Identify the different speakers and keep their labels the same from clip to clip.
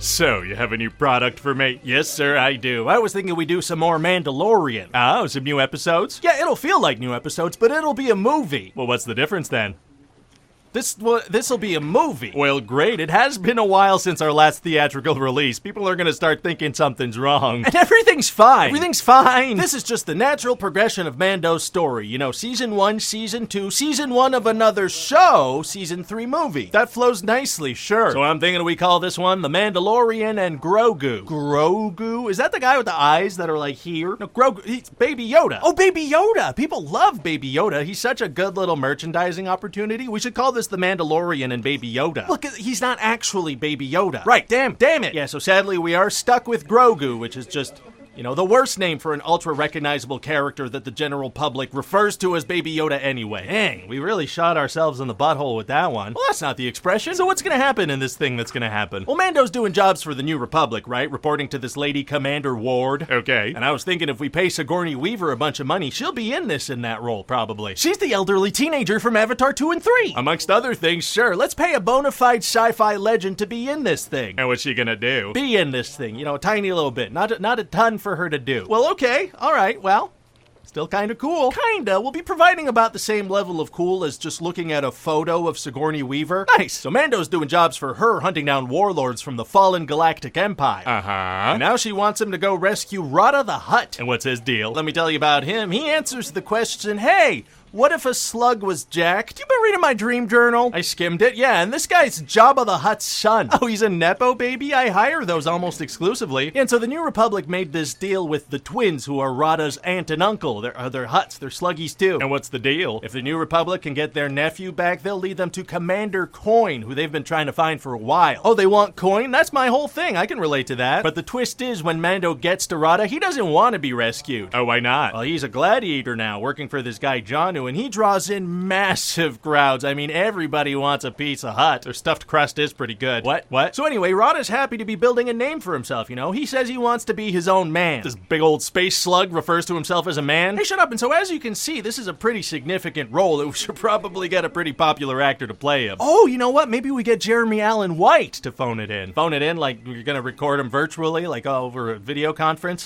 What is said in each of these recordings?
Speaker 1: So, you have a new product for me? Yes, sir, I do. I was thinking we'd do some more Mandalorian. Oh, some new episodes? Yeah, it'll feel like new episodes, but it'll be a movie. Well, what's the difference then? This'll be a movie. Well, great. It has been a while since our last theatrical release. People are gonna start thinking something's wrong. And everything's fine. Everything's fine. This is just the natural progression of Mando's story. You know, season 1, season 2, season 1 of another show, season 3 movie. That flows nicely, sure. So I'm thinking we call this one The Mandalorian and Grogu. Grogu? Is that the guy with the eyes that are like here? No, Grogu, he's Baby Yoda. Oh, Baby Yoda. People love Baby Yoda. He's such a good little merchandising opportunity. We should call this The Mandalorian and Baby Yoda. Look, he's not actually Baby Yoda. Right, damn it. Yeah, so sadly we are stuck with Grogu, which is just, you know, the worst name for an ultra-recognizable character that the general public refers to as Baby Yoda anyway. Dang, we really shot ourselves in the butthole with that one. Well, that's not the expression. So what's gonna happen in this thing that's gonna happen? Well, Mando's doing jobs for the New Republic, right? Reporting to this lady Commander Ward. Okay. And I was thinking if we pay Sigourney Weaver a bunch of money, she'll be in that role, probably. She's the elderly teenager from Avatar 2 and 3. Amongst other things, sure. Let's pay a bona fide sci-fi legend to be in this thing. And what's she gonna do? Be in this thing, you know, a tiny little bit. Not a ton for her to do. Well, okay, all right, well, still kind of cool. Kinda. We'll be providing about the same level of cool as just looking at a photo of Sigourney Weaver. Nice. So Mando's doing jobs for her, hunting down warlords from the fallen Galactic Empire. And now she wants him to go rescue Rada the Hutt. And what's his deal? Let me tell you about him. He answers the question, hey, what if a slug was jacked? You been reading my dream journal? I skimmed it, yeah, and this guy's Jabba the Hutt's son. Oh, he's a Nepo baby? I hire those almost exclusively. And so the New Republic made this deal with the twins, who are Rada's aunt and uncle. They're Hutts, they're sluggies too. And what's the deal? If the New Republic can get their nephew back, they'll lead them to Commander Coin, who they've been trying to find for a while. Oh, they want Coin? That's my whole thing, I can relate to that. But the twist is, when Mando gets to Rada, he doesn't want to be rescued. Oh, why not? Well, he's a gladiator now, working for this guy Janu, and he draws in massive crowds. I mean, everybody wants a piece of Hutt. Their stuffed crust is pretty good. What? So anyway, Rada's happy to be building a name for himself, you know? He says he wants to be his own man. This big old space slug refers to himself as a man. Hey, shut up. And so as you can see, this is a pretty significant role that we should probably get a pretty popular actor to play him. Oh, you know what? Maybe we get Jeremy Allen White to phone it in. Phone it in like you're gonna record him virtually, like over a video conference?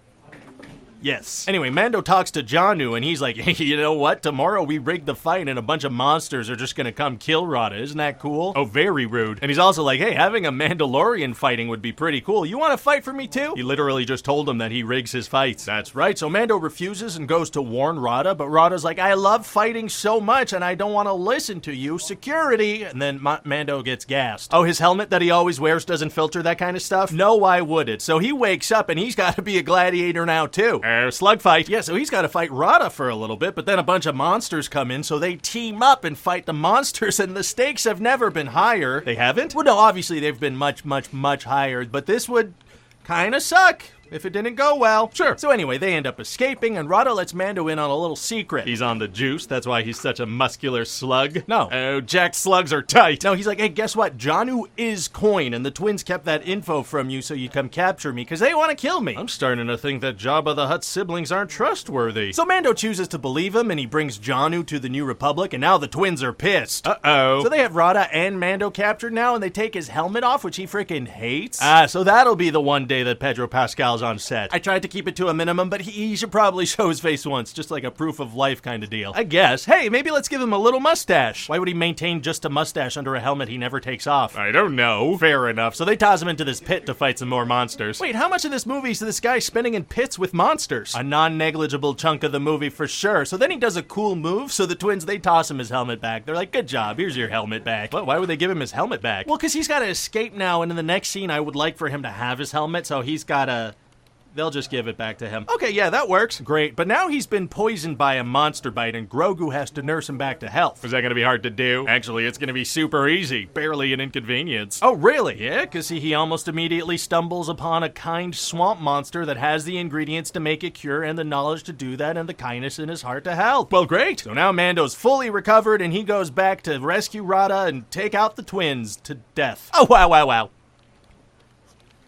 Speaker 1: Yes. Anyway, Mando talks to Janu, and he's like, hey, you know what? Tomorrow we rig the fight, and a bunch of monsters are just gonna come kill Rada. Isn't that cool? Oh, very rude. And he's also like, hey, having a Mandalorian fighting would be pretty cool. You want to fight for me too? He literally just told him that he rigs his fights. That's right. So Mando refuses and goes to warn Rada, but Rada's like, I love fighting so much, and I don't want to listen to you. Security. And then Mando gets gassed. Oh, his helmet that he always wears doesn't filter that kind of stuff? No, why would it? So he wakes up, and he's got to be a gladiator now too. Slug fight. Yeah, so he's got to fight Rada for a little bit, but then a bunch of monsters come in, so they team up and fight the monsters, and the stakes have never been higher. They haven't? Well, no, obviously they've been much, much, much higher, but this would kind of suck if it didn't go well. Sure. So anyway, they end up escaping, and Rada lets Mando in on a little secret. He's on the juice. That's why he's such a muscular slug. No. Oh, jacked slugs are tight. No, he's like, hey, guess what? Janu is Coin, and the twins kept that info from you so you come capture me, because they want to kill me. I'm starting to think that Jabba the Hutt's siblings aren't trustworthy. So Mando chooses to believe him, and he brings Janu to the New Republic, and now the twins are pissed. Uh-oh. So they have Rada and Mando captured now, and they take his helmet off, which he freaking hates. So that'll be the one day that Pedro Pascal's on set. I tried to keep it to a minimum, but he should probably show his face once, just like a proof of life kind of deal. I guess. Hey, maybe let's give him a little mustache. Why would he maintain just a mustache under a helmet he never takes off? I don't know. Fair enough. So they toss him into this pit to fight some more monsters. Wait, how much of this movie is this guy spending in pits with monsters? A non-negligible chunk of the movie for sure. So then he does a cool move, so the twins, they toss him his helmet back. They're like, good job, here's your helmet back. What? Why would they give him his helmet back? Well, because he's got to escape now, and in the next scene, I would like for him to have his helmet, so he's got to... They'll just give it back to him. Okay, yeah, that works. Great. But now he's been poisoned by a monster bite, and Grogu has to nurse him back to health. Is that going to be hard to do? Actually, it's going to be super easy. Barely an inconvenience. Oh, really? Yeah, because he almost immediately stumbles upon a kind swamp monster that has the ingredients to make a cure and the knowledge to do that and the kindness in his heart to help. Well, great. So now Mando's fully recovered, and he goes back to rescue Rada and take out the twins to death. Oh, wow.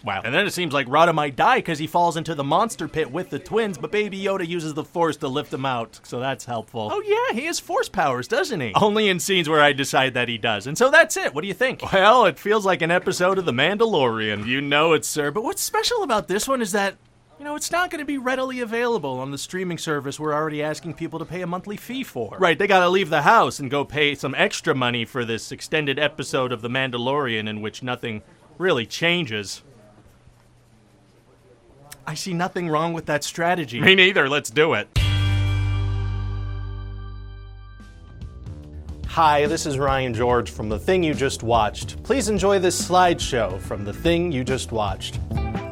Speaker 1: Wow. And then it seems like Rada might die because he falls into the monster pit with the twins, but Baby Yoda uses the Force to lift him out, so that's helpful. Oh yeah, he has Force powers, doesn't he? Only in scenes where I decide that he does. And so that's it. What do you think? Well, it feels like an episode of The Mandalorian. You know it, sir. But what's special about this one is that, it's not going to be readily available on the streaming service we're already asking people to pay a monthly fee for. Right, they gotta leave the house and go pay some extra money for this extended episode of The Mandalorian in which nothing really changes. I see nothing wrong with that strategy. Me neither, let's do it. Hi, this is Ryan George from The Thing You Just Watched. Please enjoy this slideshow from The Thing You Just Watched.